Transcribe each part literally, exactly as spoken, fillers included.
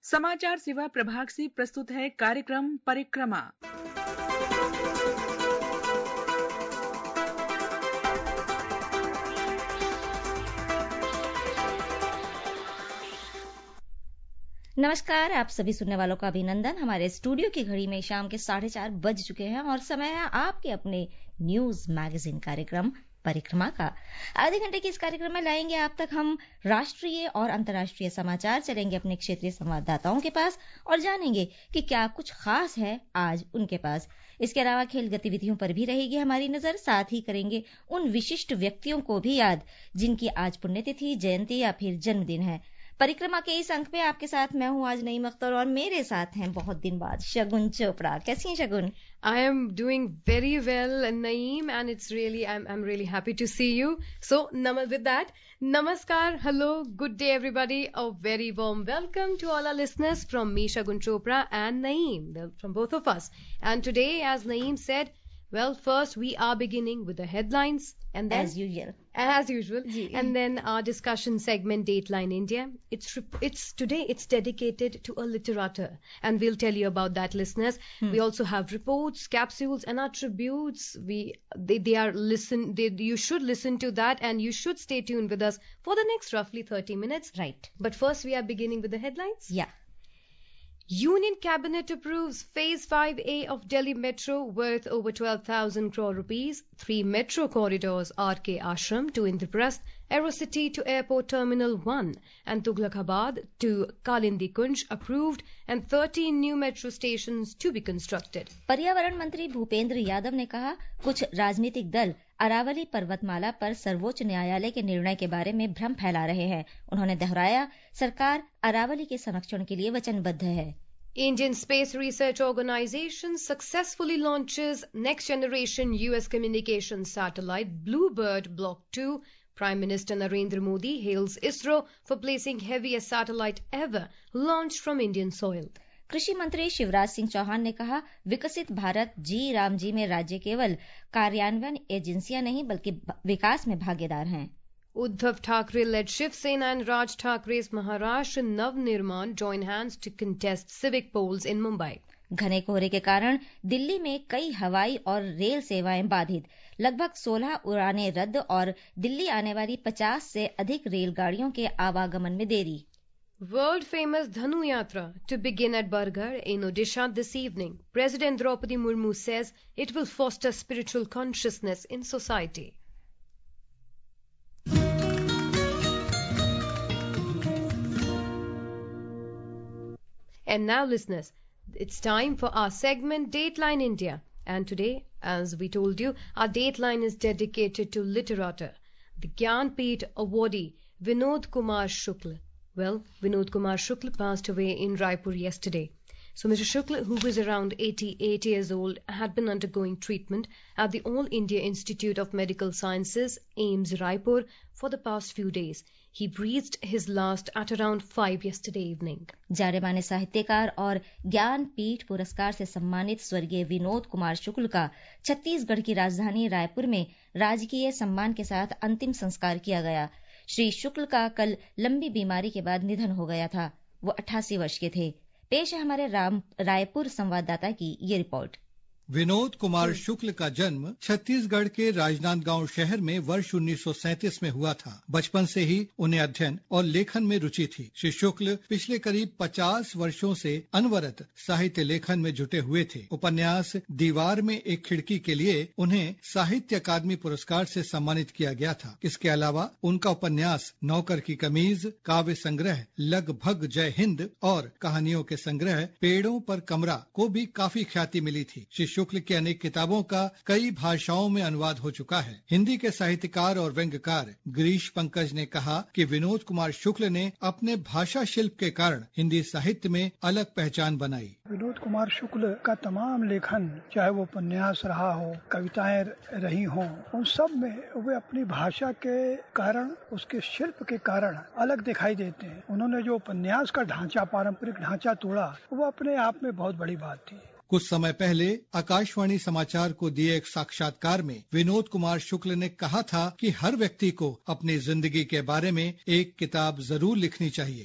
समाचार सेवा प्रभाग से प्रस्तुत है कार्यक्रम परिक्रमा। नमस्कार, आप सभी सुनने वालों का अभिनंदन। हमारे स्टूडियो की घड़ी में शाम के साढ़े चार बज चुके हैं और समय है आपके अपने न्यूज मैगजीन कार्यक्रम परिक्रमा का। आधे घंटे के इस कार्यक्रम में लाएंगे आप तक हम राष्ट्रीय और अंतर्राष्ट्रीय समाचार, चलेंगे अपने क्षेत्रीय संवाददाताओं के पास और जानेंगे कि क्या कुछ खास है आज उनके पास। इसके अलावा खेल गतिविधियों पर भी रहेगी हमारी नजर, साथ ही करेंगे उन विशिष्ट व्यक्तियों को भी याद जिनकी आज पुण्यतिथि, जयंती या फिर जन्मदिन है। परिक्रमा के इस अंक में आपके साथ मैं हूं आज नईम अख्तर और मेरे साथ हैं बहुत दिन बाद शगुन चोपड़ा। कैसी हैं शगुन? I am doing very well, Naeem, and it's really I'm I'm really happy to see you. So, nam- with that, namaskar, hello, good day, everybody. A very warm welcome to all our listeners from me, Shagun Chopra, and Naeem, from both of us. And today, as Naeem said, well, first we are beginning with the headlines, and then as usual, as usual, Ji. and then our discussion segment, Dateline India. It's it's today. It's dedicated to a literature, and we'll tell you about that, listeners. Hmm. We also have reports, capsules, and our tributes. We they, they are listen. They, you should listen to that, and you should stay tuned with us for the next roughly thirty minutes. Right. But first, we are beginning with the headlines. Yeah. Union Cabinet approves Phase five A of Delhi Metro worth over twelve thousand crore rupees. Three metro corridors, R K Ashram to Indraprasth, Aerocity to Airport Terminal one, and Tughlakabad to Kalindi Kunj approved, and thirteen new metro stations to be constructed. पर्यावरण मंत्री भूपेंद्र यादव ने कहा, कुछ राजनीतिक दल अरावली पर्वतमाला पर सर्वोच्च न्यायालय के निर्णय के बारे में भ्रम फैला रहे हैं। उन्होंने दोहराया, सरकार अरावली के संरक्षण के लिए वचनबद्ध है। Indian Space Research Organization successfully launches next generation U S communications satellite Bluebird Block two. Prime Minister Narendra Modi hails ISRO for placing heaviest satellite ever launched from Indian soil. कृषि मंत्री शिवराज सिंह चौहान ने कहा, विकसित भारत जी राम जी में राज्य केवल कार्यान्वयन एजेंसियां नहीं बल्कि विकास में भागीदार हैं। Uddhav Thackeray led Shiv Sena and Raj Thackre's Maharashtra Nav Nirman join hands to contest civic polls in Mumbai. घने कोहरे के कारण दिल्ली में कई हवाई और रेल सेवाएं बाधित, लगभग सोलह उड़ानें रद्द और दिल्ली आने वाली पचास से अधिक रेलगाड़ियों के आवागमन में देरी। World famous Dhanu Yatra to begin at Bargarh in Odisha this evening. President Draupadi Murmu says it will foster spiritual consciousness in society. And now, listeners, it's time for our segment Dateline India. And today, as we told you, our Dateline is dedicated to literature. The Gyanpith awardee Vinod Kumar Shukla. Well, Vinod Kumar Shukla passed away in Raipur yesterday. So Mister Shukla, who was around eighty-eight years old, had been undergoing treatment at the All India Institute of Medical Sciences, AIIMS Raipur, for the past few days. He breathed his last at around five yesterday evening. जाने माने साहित्यकार और ज्ञानपीठ पुरस्कार से सम्मानित स्वर्गीय विनोद कुमार शुक्ल का छत्तीसगढ़ की राजधानी रायपुर में राजकीय सम्मान के साथ अंतिम संस्कार किया गया। श्री शुक्ल का कल लंबी बीमारी के बाद निधन हो गया था। वो अट्ठासी वर्ष के थे। पेश है हमारे राम रायपुर संवाददाता की ये रिपोर्ट। विनोद कुमार शुक्ल का जन्म छत्तीसगढ़ के राजनांदगांव शहर में वर्ष उन्नीस सौ सैंतीस में हुआ था। बचपन से ही उन्हें अध्ययन और लेखन में रुचि थी। श्री शुक्ल पिछले करीब पचास वर्षों से अनवरत साहित्य लेखन में जुटे हुए थे। उपन्यास दीवार में एक खिड़की के लिए उन्हें साहित्य अकादमी पुरस्कार से सम्मानित किया गया था। इसके अलावा उनका उपन्यास नौकर की कमीज, काव्य संग्रह लगभग जय हिंद और कहानियों के संग्रह पेड़ों पर कमरा को भी काफी ख्याति मिली थी। शुक्ल की अनेक किताबों का कई भाषाओं में अनुवाद हो चुका है। हिंदी के साहित्यकार और व्यंग्यकार गिरीश पंकज ने कहा कि विनोद कुमार शुक्ल ने अपने भाषा शिल्प के कारण हिंदी साहित्य में अलग पहचान बनाई। विनोद कुमार शुक्ल का तमाम लेखन, चाहे वो उपन्यास रहा हो, कविताएं रही हों, उन सब में वे अपनी भाषा के कारण, उसके शिल्प के कारण अलग दिखाई देते हैं। उन्होंने जो उपन्यास का ढांचा, पारंपरिक ढांचा तोड़ा, वो अपने आप में बहुत बड़ी बात थी। कुछ समय पहले आकाशवाणी समाचार को दिए एक साक्षात्कार में विनोद कुमार शुक्ल ने कहा था कि हर व्यक्ति को अपनी जिंदगी के बारे में एक किताब जरूर लिखनी चाहिए।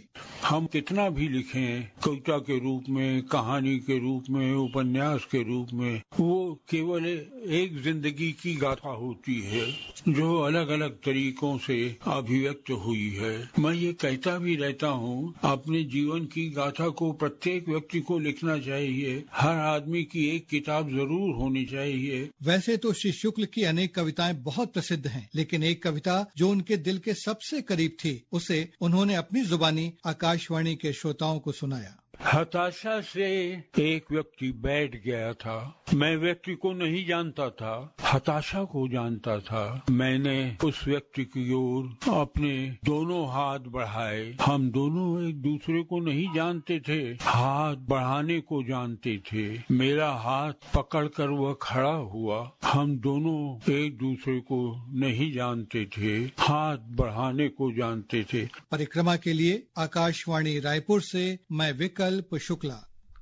हम कितना भी लिखें कविता के रूप में, कहानी के रूप में, उपन्यास के रूप में, वो केवल एक जिंदगी की गाथा होती है जो अलग अलग तरीकों से अभिव्यक्त हुई है। मैं ये कहता भी रहता हूँ, अपने जीवन की गाथा को प्रत्येक व्यक्ति को लिखना चाहिए। हर आदमी की एक किताब जरूर होनी चाहिए। वैसे तो श्री शुक्ल की अनेक कविताएं बहुत प्रसिद्ध हैं, लेकिन एक कविता जो उनके दिल के सबसे करीब थी, उसे उन्होंने अपनी जुबानी आकाशवाणी के श्रोताओं को सुनाया। हताशा से एक व्यक्ति बैठ गया था। मैं व्यक्ति को नहीं जानता था, हताशा को जानता था। मैंने उस व्यक्ति की ओर अपने दोनों हाथ बढ़ाए। हम दोनों एक दूसरे को नहीं जानते थे, हाथ बढ़ाने को जानते थे। मेरा हाथ पकड़कर वह खड़ा हुआ। हम दोनों एक दूसरे को नहीं जानते थे, हाथ बढ़ाने को जानते थे। परिक्रमा के लिए आकाशवाणी रायपुर से मैं विकल्प Shukla.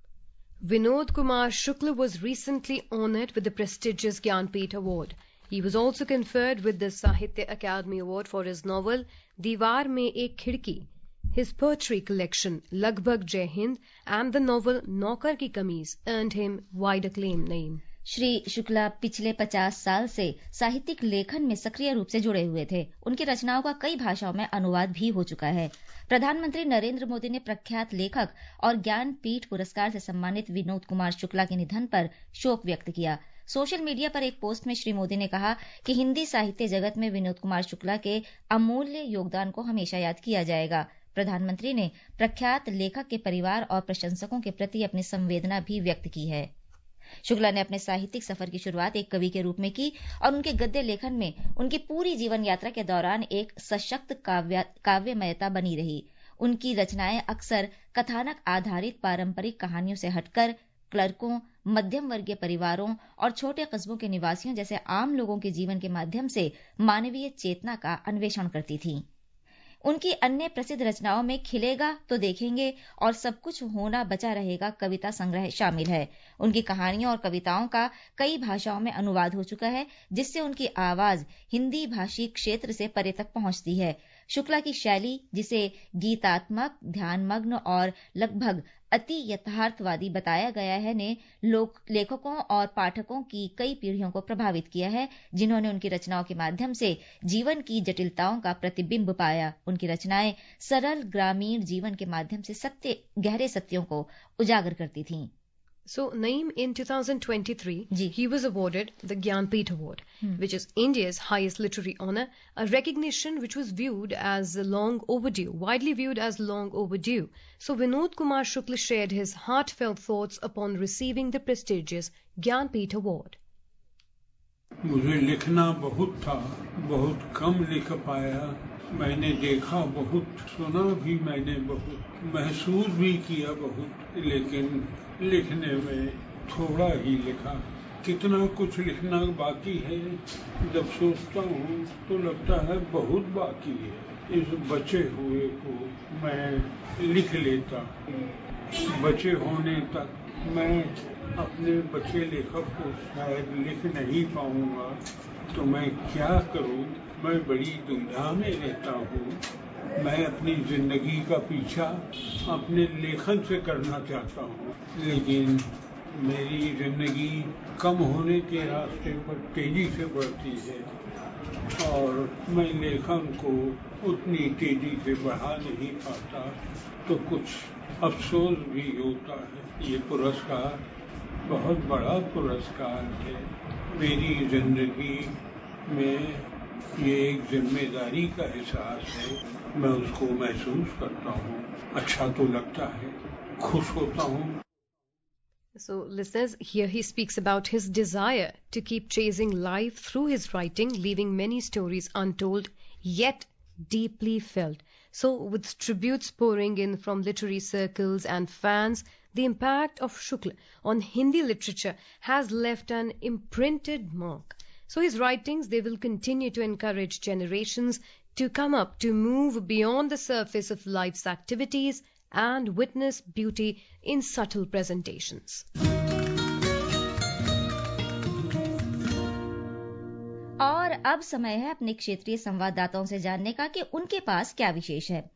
Vinod Kumar Shukla was recently honoured with the prestigious Gyanpith Award. He was also conferred with the Sahitya Akademi Award for his novel Diwar Mein Ek Khidki, his poetry collection Lagbhag Jai Hind, and the novel Naukar Ki Kameez earned him wide acclaim. Naeem. Shri Shukla पिछले पचास साल से साहित्यिक लेखन में सक्रिय रूप से जुड़े हुए थे। उनकी रचनाओं का कई भाषाओं में अनुवाद भी हो चुका है। प्रधानमंत्री नरेंद्र मोदी ने प्रख्यात लेखक और ज्ञानपीठ पुरस्कार से सम्मानित विनोद कुमार शुक्ला के निधन पर शोक व्यक्त किया। सोशल मीडिया पर एक पोस्ट में श्री मोदी ने कहा कि हिंदी साहित्य जगत में विनोद कुमार शुक्ला के अमूल्य योगदान को हमेशा याद किया जाएगा। प्रधानमंत्री ने प्रख्यात लेखक के परिवार और प्रशंसकों के प्रति अपनी संवेदना भी व्यक्त की है। शुक्ला ने अपने साहित्यिक सफर की शुरुआत एक कवि के रूप में की और उनके गद्य लेखन में उनकी पूरी जीवन यात्रा के दौरान एक सशक्त काव्य काव्यमयता बनी रही। उनकी रचनाएं अक्सर कथानक आधारित पारंपरिक कहानियों से हटकर क्लर्कों, मध्यम वर्गीय परिवारों और छोटे कस्बों के निवासियों जैसे आम लोगों के जीवन के माध्यम से मानवीय चेतना का अन्वेषण करती थी। उनकी अन्य प्रसिद्ध रचनाओं में खिलेगा तो देखेंगे और सब कुछ होना बचा रहेगा कविता संग्रह शामिल है। उनकी कहानियों और कविताओं का कई भाषाओं में अनुवाद हो चुका है, जिससे उनकी आवाज हिंदी भाषी क्षेत्र से परे तक पहुंचती है। शुक्ला की शैली, जिसे गीतात्मक, ध्यानमग्न और लगभग अति यथार्थवादी बताया गया है, ने लोक लेखकों और पाठकों की कई पीढ़ियों को प्रभावित किया है, जिन्होंने उनकी रचनाओं के माध्यम से जीवन की जटिलताओं का प्रतिबिंब पाया। उनकी रचनाएं सरल ग्रामीण जीवन के माध्यम से सत्य गहरे सत्यों को उजागर करती थीं। So, Naeem, in twenty twenty-three, Ji. he was awarded the Gyanpith Award, Hmm. which is India's highest literary honour, a recognition which was viewed as long overdue, widely viewed as long overdue. So, Vinod Kumar Shukla shared his heartfelt thoughts upon receiving the prestigious Gyanpith Award. मुझे लिखना बहुत था, बहुत कम लिख पाया। मैंने देखा बहुत, सुना भी मैंने बहुत, महसूस भी किया बहुत, लेकिन लिखने में थोड़ा ही लिखा। कितना कुछ लिखना बाकी है। जब सोचता हूँ तो लगता है बहुत बाकी है। इस बचे हुए को मैं लिख लेता हूँ। बचे होने तक मैं अपने बचे लेखक को शायद लिख नहीं पाऊंगा, तो मैं क्या करूं? मैं बड़ी दुविधा में रहता हूँ। मैं अपनी जिंदगी का पीछा अपने लेखन से करना चाहता हूँ, लेकिन मेरी जिंदगी कम होने के रास्ते पर तेजी से बढ़ती है और मैं लेखन को उतनी तेजी से बढ़ा नहीं पाता, तो कुछ अफसोस भी होता है। ये पुरस्कार बहुत बड़ा पुरस्कार है। मेरी जिंदगी में ये एक जिम्मेदारी का एहसास है। मैं उसको महसूस करता हूँ। अच्छा तो लगता है, खुश होता हूँ। So, listeners, here he speaks about his desire to keep chasing life through his writing, leaving many stories untold, yet deeply felt. So, with tributes pouring in from literary circles and fans, the impact of Shukla on Hindi literature has left an imprinted mark. So, his writings, they will continue to encourage generations to come up, to move beyond the surface of life's activities and witness beauty in subtle presentations. और अब समय है अपने क्षेत्रीय संवाददाताओं से जानने का कि उनके पास क्या विशेष है।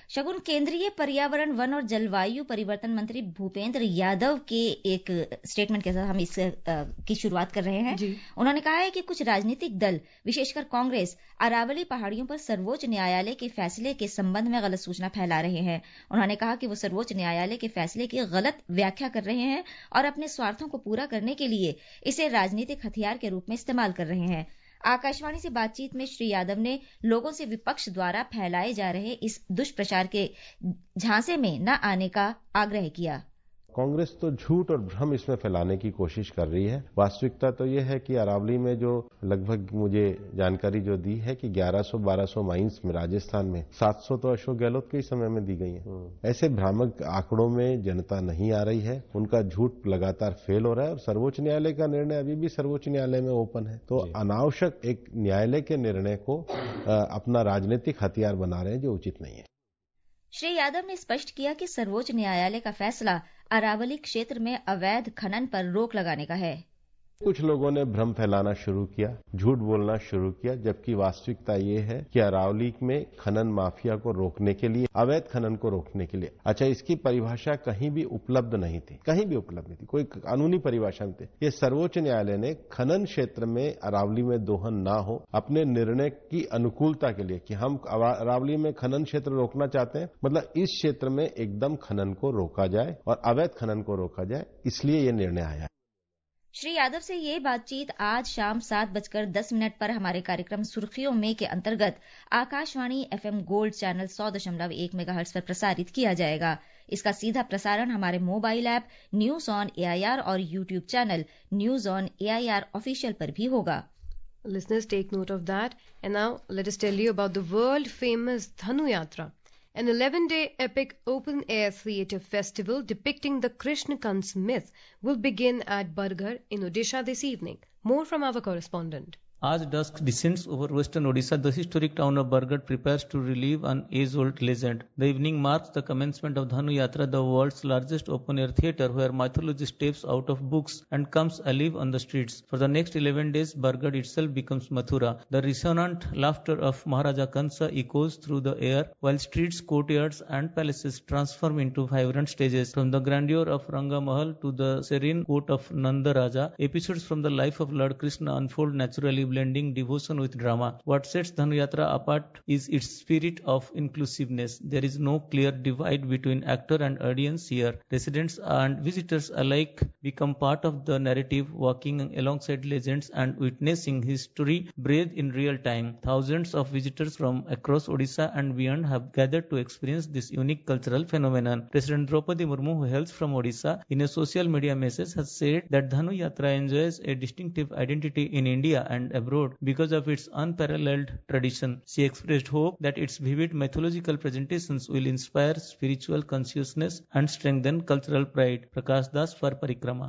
शगुन, केंद्रीय पर्यावरण, वन और जलवायु परिवर्तन मंत्री भूपेंद्र यादव के एक स्टेटमेंट के साथ हम इस की शुरुआत कर रहे हैं। उन्होंने कहा है कि कुछ राजनीतिक दल, विशेषकर कांग्रेस, अरावली पहाड़ियों पर सर्वोच्च न्यायालय के फैसले के संबंध में गलत सूचना फैला रहे हैं। उन्होंने कहा कि वो सर्वोच्च न्यायालय के फैसले की गलत व्याख्या कर रहे हैं और अपने स्वार्थों को पूरा करने के लिए इसे राजनीतिक हथियार के रूप में इस्तेमाल कर रहे हैं। आकाशवाणी से बातचीत में श्री यादव ने लोगों से विपक्ष द्वारा फैलाए जा रहे इस दुष्प्रचार के झांसे में न आने का आग्रह किया। कांग्रेस तो झूठ और भ्रम इसमें फैलाने की कोशिश कर रही है। वास्तविकता तो यह है कि अरावली में जो लगभग मुझे जानकारी जो दी है कि ग्यारह सौ बारह सौ माइंस में राजस्थान में सात सौ तो अशोक गहलोत के ही समय में दी गई है। ऐसे भ्रामक आंकड़ों में जनता नहीं आ रही है, उनका झूठ लगातार फेल हो रहा है और सर्वोच्च न्यायालय का निर्णय अभी भी सर्वोच्च न्यायालय में ओपन है। तो अनावश्यक एक न्यायालय के निर्णय को अपना राजनीतिक हथियार बना रहे हैं, जो उचित नहीं है। श्री यादव ने स्पष्ट किया कि सर्वोच्च न्यायालय का फैसला अरावली क्षेत्र में अवैध खनन पर रोक लगाने का है। कुछ लोगों ने भ्रम फैलाना शुरू किया, झूठ बोलना शुरू किया, जबकि वास्तविकता ये है कि अरावली में खनन माफिया को रोकने के लिए, अवैध खनन को रोकने के लिए, अच्छा इसकी परिभाषा कहीं भी उपलब्ध नहीं थी, कहीं भी उपलब्ध नहीं थी, कोई कानूनी परिभाषा नहीं थी। ये सर्वोच्च न्यायालय ने खनन क्षेत्र में अरावली में दोहन ना हो, अपने निर्णय की अनुकूलता के लिए कि हम अरावली में खनन क्षेत्र रोकना चाहते हैं, मतलब इस क्षेत्र में एकदम खनन को रोका जाए और अवैध खनन को रोका जाए, इसलिए ये निर्णय आया। श्री यादव से ये बातचीत आज शाम सात बजकर दस मिनट पर हमारे कार्यक्रम सुर्खियों में के अंतर्गत आकाशवाणी एफएम गोल्ड चैनल सौ दशमलव एक मेगाहर्ट्ज पर प्रसारित किया जाएगा। इसका सीधा प्रसारण हमारे mobile app news on AIR और YouTube channel news on AIR official पर भी होगा। Listeners, take note of that. And now let us tell you about the world famous Dhanu Yatra, an eleven-day epic open-air theatre festival depicting the Krishna Kans myth will begin at Bargarh in Odisha this evening. More from our correspondent. As dusk descends over western Odisha, the historic town of Bargarh prepares to relive an age-old legend. The evening marks the commencement of Dhanu Yatra, the world's largest open-air theatre, where mythology steps out of books and comes alive on the streets. For the next eleven days, Bargarh itself becomes Mathura. The resonant laughter of Maharaja Kansa echoes through the air, while streets, courtyards and palaces transform into vibrant stages. From the grandeur of Ranga Mahal to the serene court of Nanda Raja, episodes from the life of Lord Krishna unfold naturally, blending devotion with drama. What sets Dhanu Yatra apart is its spirit of inclusiveness. There is no clear divide between actor and audience here. Residents and visitors alike become part of the narrative, walking alongside legends and witnessing history breathe in real time. Thousands of visitors from across Odisha and beyond have gathered to experience this unique cultural phenomenon. President Draupadi Murmu, who hails from Odisha, in a social media message has said that Dhanu Yatra enjoys a distinctive identity in India and abroad because of its unparalleled tradition. She expressed hope that its vivid mythological presentations will inspire spiritual consciousness and strengthen cultural pride. Prakash Das for Parikrama.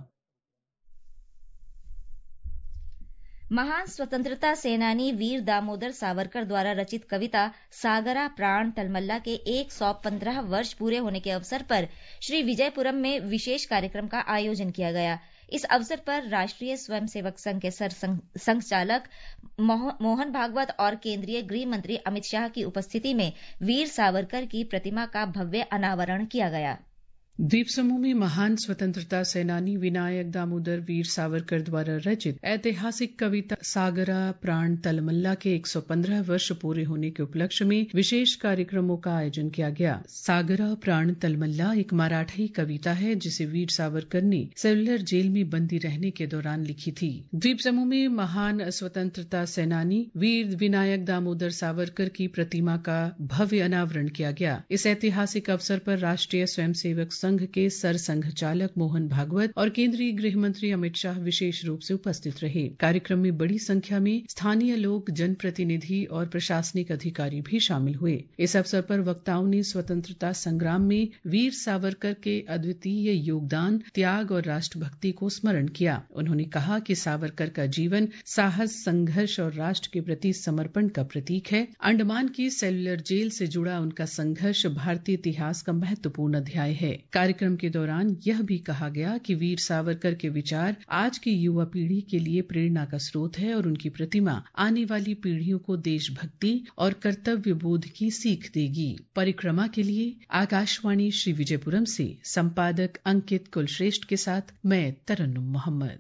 महान स्वतंत्रता सेनानी वीर दामोदर सावरकर द्वारा रचित कविता सागरा प्राण तलमल्ला के एक सौ पंद्रह वर्ष पूरे होने के अवसर पर श्री विजयपुरम में विशेष कार्यक्रम का आयोजन किया गया। इस अवसर पर राष्ट्रीय स्वयंसेवक संघ के सर संघचालक मोहन भागवत और केंद्रीय गृह मंत्री अमित शाह की उपस्थिति में वीर सावरकर की प्रतिमा का भव्य अनावरण किया गया। द्वीप समूह में महान स्वतंत्रता सेनानी विनायक दामोदर वीर सावरकर द्वारा रचित ऐतिहासिक कविता सागरा प्राण तलमल्ला के एक सौ पंद्रह वर्ष पूरे होने के उपलक्ष्य में विशेष कार्यक्रमों का आयोजन किया गया। सागरा प्राण तलमल्ला एक मराठी कविता है जिसे वीर सावरकर ने सेलुलर जेल में बंदी रहने के दौरान लिखी थी। द्वीप समूह में महान स्वतंत्रता सेनानी वीर विनायक दामोदर सावरकर की प्रतिमा का भव्य अनावरण किया गया। इस ऐतिहासिक अवसर पर राष्ट्रीय स्वयंसेवक संघ के सर संघचालक मोहन भागवत और केंद्रीय गृह मंत्री अमित शाह विशेष रूप से उपस्थित रहे। कार्यक्रम में बड़ी संख्या में स्थानीय लोग, जनप्रतिनिधि और प्रशासनिक अधिकारी भी शामिल हुए। इस अवसर पर वक्ताओं ने स्वतंत्रता संग्राम में वीर सावरकर के अद्वितीय योगदान, त्याग और राष्ट्रभक्ति को स्मरण किया। उन्होंने कहा कि सावरकर का जीवन साहस, संघर्ष और राष्ट्र के प्रति समर्पण का प्रतीक है। अंडमान की सेलुलर जेल से जुड़ा उनका संघर्ष भारतीय इतिहास का महत्वपूर्ण अध्याय है। कार्यक्रम के दौरान यह भी कहा गया कि वीर सावरकर के विचार आज की युवा पीढ़ी के लिए प्रेरणा का स्रोत है और उनकी प्रतिमा आने वाली पीढ़ियों को देशभक्ति और कर्तव्य बोध की सीख देगी। परिक्रमा के लिए आकाशवाणी श्री विजयपुरम से संपादक अंकित कुलश्रेष्ठ के साथ मैं तरन्नुम मोहम्मद।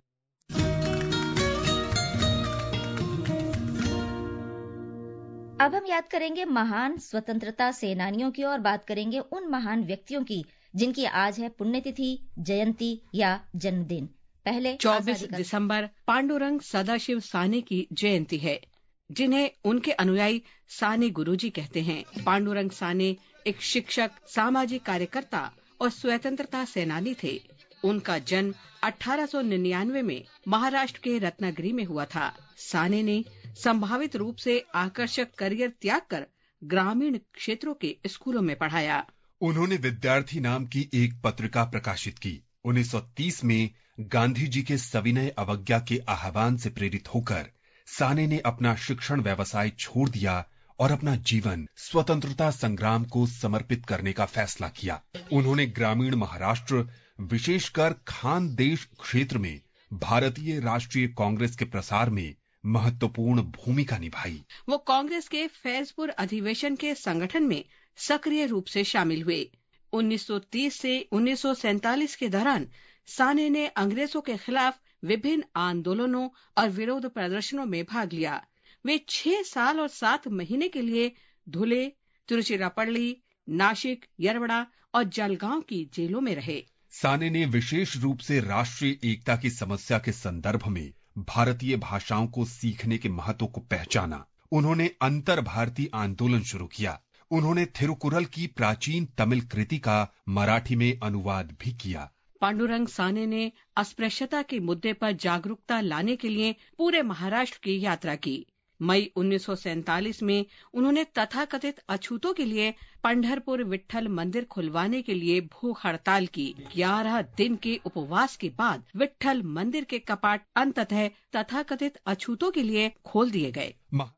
अब हम याद करेंगे महान स्वतंत्रता सेनानियों की और बात करेंगे उन महान व्यक्तियों की जिनकी आज है पुण्यतिथि, जयंती या जन्मदिन। पहले चौबीस दिसंबर पांडुरंग सदाशिव साने की जयंती है, जिन्हें उनके अनुयायी साने गुरुजी कहते हैं। पांडुरंग साने एक शिक्षक, सामाजिक कार्यकर्ता और स्वतंत्रता सेनानी थे। उनका जन्म अठारह सौ निन्यानवे में महाराष्ट्र के रत्नागिरी में हुआ था। साने ने संभावित रूप से आकर्षक करियर त्याग कर ग्रामीण क्षेत्रों के स्कूलों में पढ़ाया। उन्होंने विद्यार्थी नाम की एक पत्रिका प्रकाशित की। उन्नीस सौ तीस में गांधी जी के सविनय अवज्ञा के आह्वान से प्रेरित होकर साने ने अपना शिक्षण व्यवसाय छोड़ दिया और अपना जीवन स्वतंत्रता संग्राम को समर्पित करने का फैसला किया। उन्होंने ग्रामीण महाराष्ट्र, विशेषकर खानदेश क्षेत्र में भारतीय राष्ट्रीय कांग्रेस के प्रसार में महत्वपूर्ण भूमिका निभाई। वो कांग्रेस के फैजपुर अधिवेशन के संगठन में सक्रिय रूप से शामिल हुए। उन्नीस सौ तीस से उन्नीस सौ सैंतालीस के दौरान साने ने अंग्रेजों के खिलाफ विभिन्न आंदोलनों और विरोध प्रदर्शनों में भाग लिया। वे छह साल और सात महीने के लिए धुले, तिरुचिरापल्ली, नासिक, यरवड़ा और जलगांव की जेलों में रहे। साने ने विशेष रूप से राष्ट्रीय एकता की समस्या के संदर्भ में भारतीय भाषाओं को सीखने के महत्व को पहचाना। उन्होंने अंतर भारतीय आंदोलन शुरू किया। उन्होंने थिरुकुरल की प्राचीन तमिल कृति का मराठी में अनुवाद भी किया। पांडुरंग साने ने अस्पृश्यता के मुद्दे पर जागरूकता लाने के लिए पूरे महाराष्ट्र की यात्रा की। मई उन्नीस सौ सैंतालीस में उन्होंने तथाकथित अछूतों के लिए पंढरपुर विट्ठल मंदिर खुलवाने के लिए भूख हड़ताल की। ग्यारह दिन के उपवास के बाद विट्ठल मंदिर के कपाट अंततः तथाकथित अछूतों के लिए खोल दिए गए।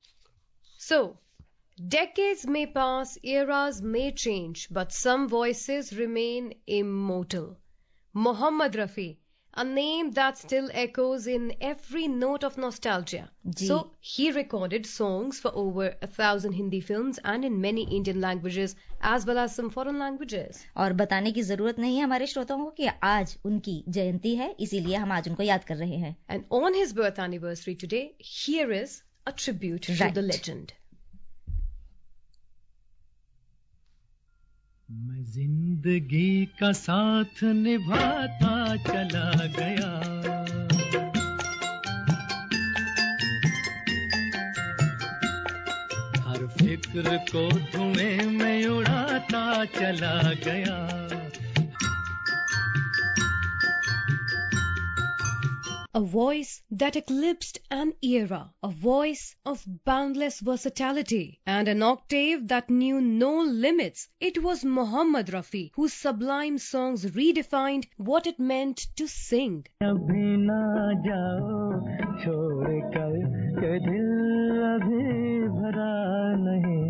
So, decades may pass, eras may change, but some voices remain immortal. Mohammad Rafi, a name that still echoes in every note of nostalgia. So, he recorded songs for over a thousand Hindi films and in many Indian languages as well as some foreign languages. और बताने की जरूरत नहीं है हमारे श्रोताओं को कि आज उनकी जयंती है, इसीलिए हम आज उनको याद कर रहे हैं। And on his birth anniversary today, here is a tribute right. to the legend. मैं जिंदगी का साथ निभाता चला गया, हर फिक्र को धुएं में उड़ाता चला गया। A voice that eclipsed an era, a voice of boundless versatility, and an octave that knew no limits. It was Mohammad Rafi whose sublime songs redefined what it meant to sing. अभी ना जाओ छोड़ कर के दिल अभी भरा नहीं,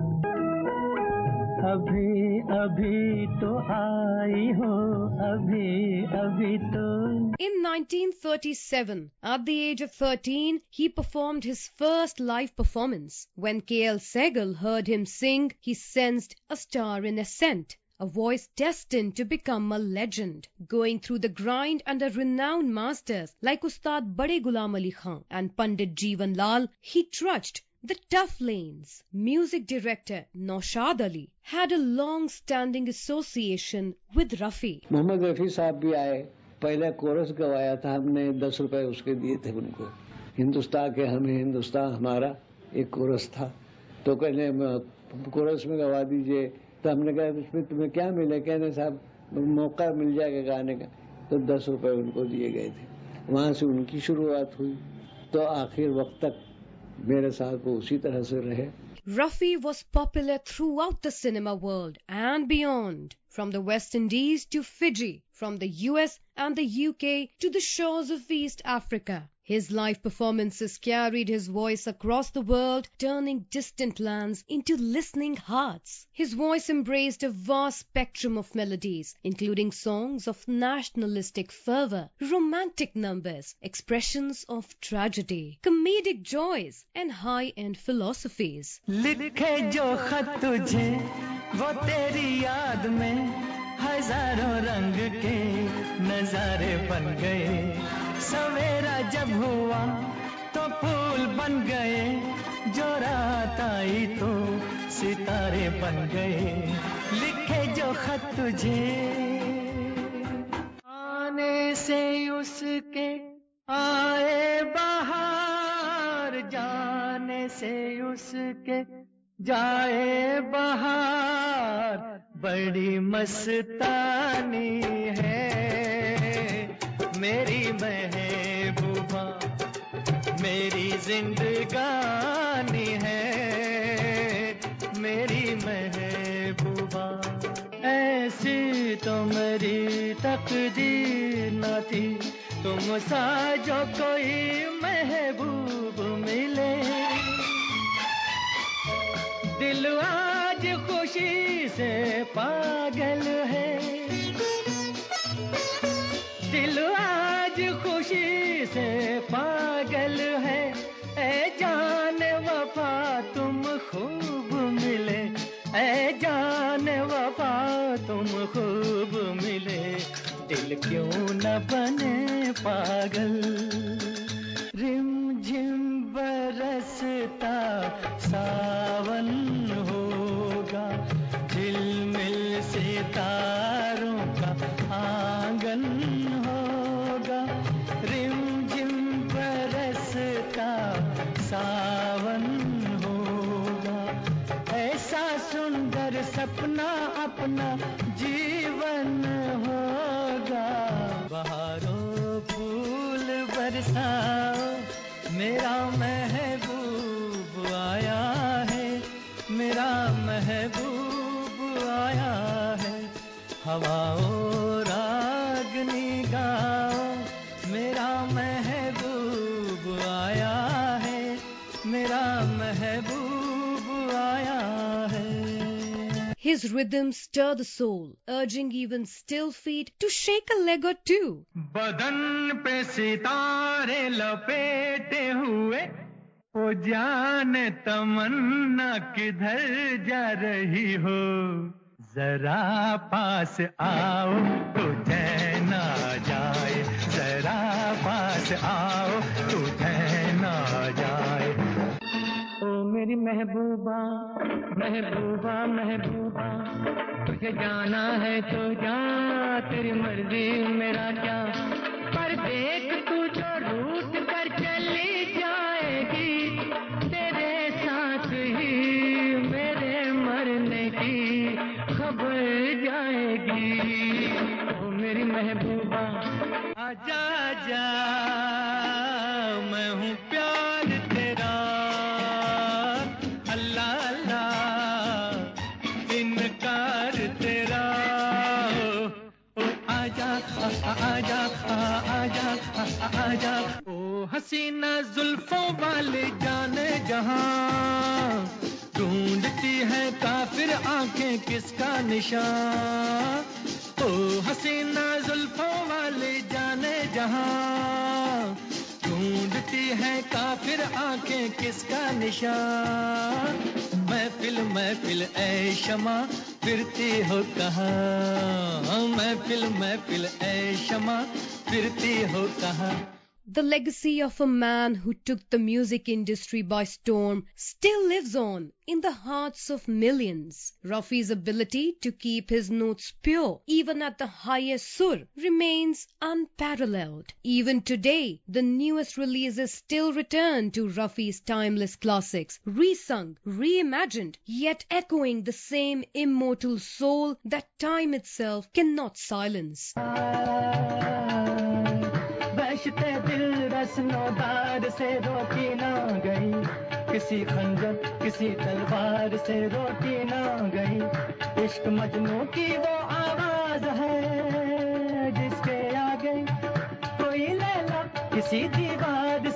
अभी अभी तो आई हो, अभी अभी तो। In nineteen thirty-seven, at the age of thirteen, he performed his first live performance. When K L Sehgal heard him sing, he sensed a star in ascent, a voice destined to become a legend. Going through the grind under renowned masters like Ustad Bade Ghulam Ali Khan and Pandit Jeevan Lal, he trudged the tough lanes. Music director Naushad Ali had a long-standing association with Rafi. Mohammad Rafi साहब भी आए, पहले coarse गवाया था हमने, दस रुपए उसके दिए थे उनको। हिंदुस्तान के हमें, हिंदुस्तान हमारा, एक कोरस था। तो कहने कोरस में गवा दीजिए, तो हमने कहा उसमें तुम्हें क्या मिले? कहने साहब मौका मिल जाएगा गाने का। तो दस रुपए उनको दिए गए थे। वहां से उनकी शुरुआत हुई, तो आखिर वक्त तक मेरे साथ वो उसी तरह से रहे। Rafi was popular throughout the cinema world and beyond, from the West Indies to Fiji, from the U S and the U K to the shores of East Africa. His live performances carried his voice across the world, turning distant lands into listening hearts. His voice embraced a vast spectrum of melodies, including songs of nationalistic fervor, romantic numbers, expressions of tragedy, comedic joys, and high-end philosophies. लिखे जो खत तुझे वो तेरी याद में हजारों रंग के नजारे बन गए, सवेरा जब हुआ तो फूल बन गए, जो रात आई तो सितारे बन गए, लिखे जो खत तुझे आने से उसके आए बहार, जाने से उसके जाए बहार, बड़ी मस्तानी है मेरी महबूबा, मेरी जिंदगानी है मेरी महबूबा, ऐसी तो मेरी तकदीर न थी, तुम सा जो कोई महबूब मिले, दिल आज खुशी से पागल है, दिल आज खुशी से पागल है, ऐ जान वफा तुम खूब मिले, ऐ जान वफा तुम खूब मिले, दिल क्यों न बने पागल, रिम झिम बरसता सावन होगा, झिलमिल सितारों का आंगन होगा, रिम झिम बरसता सावन होगा, ऐसा सुंदर सपना अपना जीवन होगा, बहारों फूल बरसाओ मेरा महबूब आया है, मेरा महबूब आया है, हवाओं रागनी गाओ मेरा महबूब आया है, मेरा महबूब आया है. His rhythms stir the soul, urging even still feet to shake a leg or two. बदन पे सितारे लपेटे हुए, ओ जाने तमन्ना किधर जा रही हो, जरा पास आओ तो चैन आ जाए, जरा पास आओ तो चैन आ जाए, ओ मेरी महबूबा महबूबा महबूबा, तुझे जाना है तो जा, तेरी मर्जी मेरा क्या, पर देख तू जो रूठ कर चली जाएगी, तेरे साथ ही मेरे मरने की खबर जाएगी, ओ मेरी महबूबा आजा जा, मैं हूँ प्यार तेरा, अल्लाह अल्लाह इनकार तेरा, ओ आजा आजा आजा आजा, ओ हसीना जुल्फों वाले जाने जहां, ढूंढती है काफिर आंखें किसका निशान, ओ हसीना जुल्फों वाले जाने जहां, ढूंढती है काफिर आंखें किसका निशान, महफिल महफिल ऐ शमा फिरती हो कहाँ, महफिल महफिल ऐ शमा फिरती हो कहाँ. The legacy of a man who took the music industry by storm still lives on in the hearts of millions. Rafi's ability to keep his notes pure, even at the highest sur, remains unparalleled. Even today, the newest releases still return to Rafi's timeless classics, resung, reimagined, yet echoing the same immortal soul that time itself cannot silence. बहशते दिल रस्नोदार से रोकी ना गई, किसी खंजर किसी तलवार से रोकी ना गई, इश्क मजनू की वो आवाज है जिसके आगे कोई लैला किसी दीवार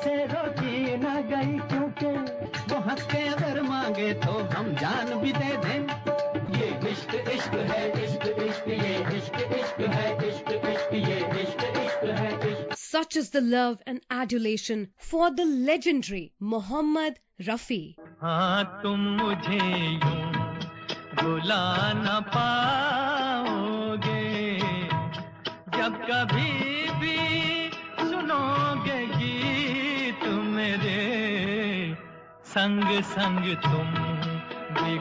Such is the love and adulation for the legendary Mohammad Rafi. हाँ तुम मुझे यूं भुला न पाओगे जब कभी भी सुनोगे गीत मेरे संग संग तुम भी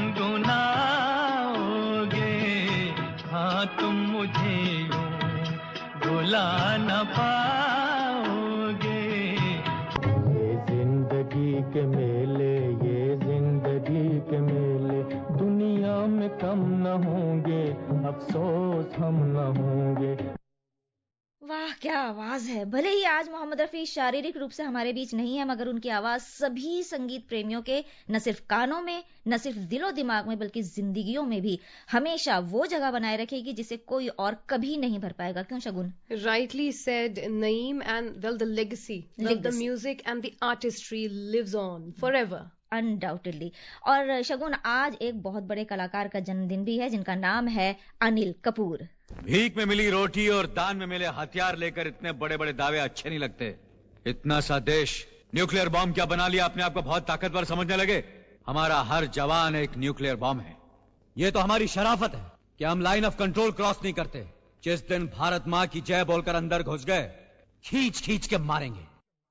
गुनगुनाओगे हाँ तुम मुझे यूं भुला न पाओगे ये जिंदगी के मेले ये जिंदगी के मेले दुनिया में कम न होंगे अफसोस हम न होंगे। वाह क्या आवाज है। भले ही आज मोहम्मद रफी शारीरिक रूप से हमारे बीच नहीं है, मगर उनकी आवाज सभी संगीत प्रेमियों के न सिर्फ कानों में न सिर्फ दिलो दिमाग में बल्कि जिंदगियों में भी हमेशा वो जगह बनाए रखेगी जिसे कोई और कभी नहीं भर पाएगा। क्यों Shagun? Rightly said, Naeem, and well, the legacy, well, the music and the artistry lives on forever. Undoubtedly. और शगुन, आज एक बहुत बड़े कलाकार का जन्मदिन भी है जिनका नाम है अनिल कपूर। भीख में मिली रोटी और दान में मिले हथियार लेकर इतने बड़े बड़े दावे अच्छे नहीं लगते। इतना सा देश न्यूक्लियर बॉम्ब क्या बना लिया, अपने आप को बहुत ताकतवर समझने लगे। हमारा हर जवान एक न्यूक्लियर बॉम्ब है। ये तो हमारी शराफत है कि हम लाइन ऑफ कंट्रोल क्रॉस नहीं करते। जिस दिन भारत माँ की जय बोलकर अंदर घुस गए, खींच खींच के मारेंगे।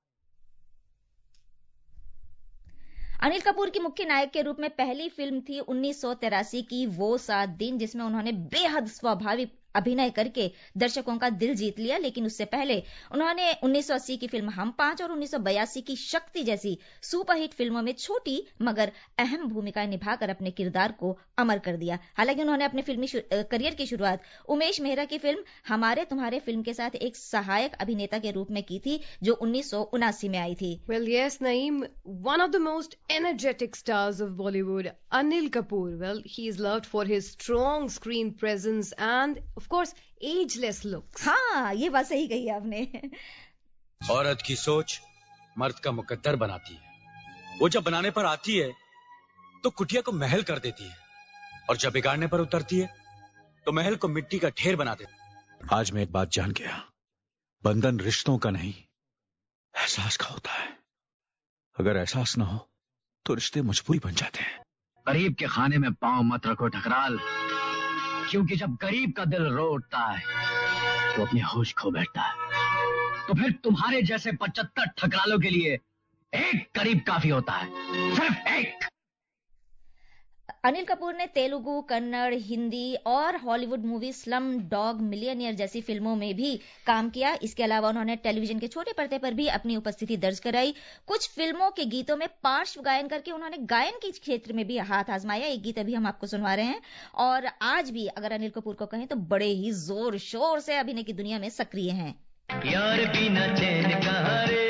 अनिल कपूर की मुख्य नायक के रूप में पहली फिल्म थी उन्नीस सौ तिरासी की वो सात दिन, जिसमें उन्होंने बेहद स्वाभाविक अभिनय करके दर्शकों का दिल जीत लिया। लेकिन उससे पहले उन्होंने उन्नीस सौ अस्सी की फिल्म हम पांच और उन्नीस सौ बयासी की शक्ति जैसी सुपरहिट फिल्मों में छोटी मगर अहम भूमिकाएं निभाकर अपने किरदार को अमर कर दिया। हालांकि उन्होंने अपने फिल्मी करियर की शुरुआत उमेश मेहरा की फिल्म हमारे तुम्हारे फिल्म के साथ एक सहायक अभिनेता के रूप में की थी, जो उन्नीस सौ उनासी में आई थी। Well, yes, Naeem, one of the most energetic stars of Bollywood, Anil Kapoor. Well, he is loved for his strong screen presence and of course ageless looks. हाँ, ये बात सही कही आपने। औरत की सोच मर्द का मुकद्दर बनाती है। वो जब बनाने पर आती है तो कुटिया को महल कर देती है, और जब बिगाड़ने पर उतरती है तो महल को मिट्टी का ढेर बना देती है। आज मैं एक बात जान गया, बंधन रिश्तों का नहीं एहसास का होता है। अगर एहसास ना हो तो रिश्ते मजबूरी बन जाते हैं। गरीब के खाने में पांव मत रखो ठकराल, क्योंकि जब गरीब का दिल रो उठता है तो अपनी होश खो बैठता है। तो फिर तुम्हारे जैसे पचहत्तर ठकरालों के लिए एक गरीब काफी होता है, सिर्फ एक। अनिल कपूर ने तेलुगु, कन्नड़, हिंदी और Hollywood movie Slumdog Millionaire जैसी फिल्मों में भी काम किया। इसके अलावा उन्होंने टेलीविजन के छोटे पर्दे पर भी अपनी उपस्थिति दर्ज कराई। कुछ फिल्मों के गीतों में पार्श्व गायन करके उन्होंने गायन के क्षेत्र में भी हाथ आजमाया। एक गीत अभी हम आपको सुनवा रहे हैं। और आज भी अगर अनिल कपूर को कहें तो बड़े ही जोर शोर से अभिनय की दुनिया में सक्रिय हैं। यार बिना चैन कहाँ रे,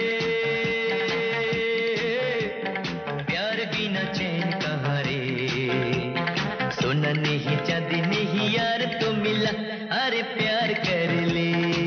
प्यार बिना चैन कहाँ रे, सोना नहीं चांदी नहीं यार तो मिला, अरे प्यार कर ले।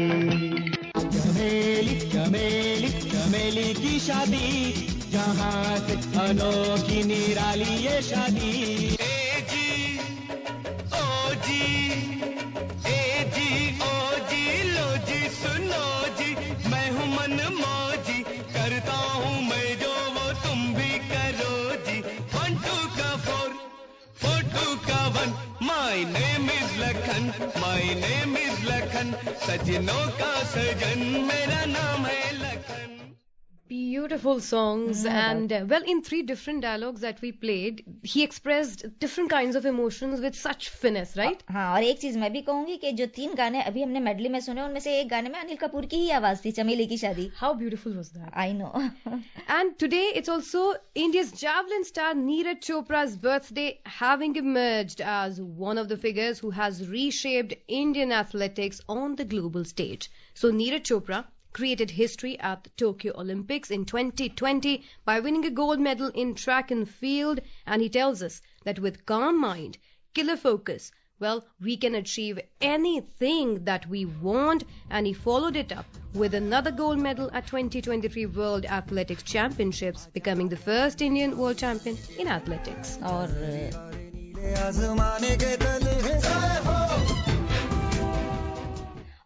चमेली चमेली चमेली की शादी, जहाँ से अनोखी निराली ये शादी। ए जी ओ जी, ए जी ओ जी, लो जी सुनो जी, मैं हूँ मन मौजी, करता हूँ मैं जो वो तुम भी करो जी। वन टू का फोर, फोर टू का one, my name is Lakhan, my name is Lakhan, सजनों का सजन मेरा नाम है Lakhan. Beautiful songs, mm-hmm. and uh, well, in three different dialogues that we played, he expressed different kinds of emotions with such finesse, right? हाँ, और एक चीज मैं भी कहूंगी कि जो तीन गाने अभी हमने मेडली में सुने, उनमें से एक गाने में अनिल कपूर की ही आवाज थी, चमेली की शादी। How beautiful was that? I know. And today it's also India's javelin star Neeraj Chopra's birthday, having emerged as one of the figures who has reshaped Indian athletics on the global stage. So Neeraj Chopra created history at the Tokyo Olympics in twenty twenty by winning a gold medal in track and field, and he tells us that with calm mind, killer focus, well, we can achieve anything that we want, and he followed it up with another gold medal at twenty twenty-three World Athletics Championships, becoming the first Indian world champion in athletics. और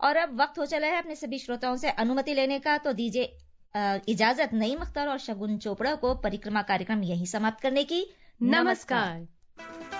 और अब वक्त हो चला है अपने सभी श्रोताओं से अनुमति लेने का, तो दीजिए इजाजत नईम अख्तर और शगुन चोपड़ा को परिक्रमा कार्यक्रम यहीं समाप्त करने की। नमस्कार।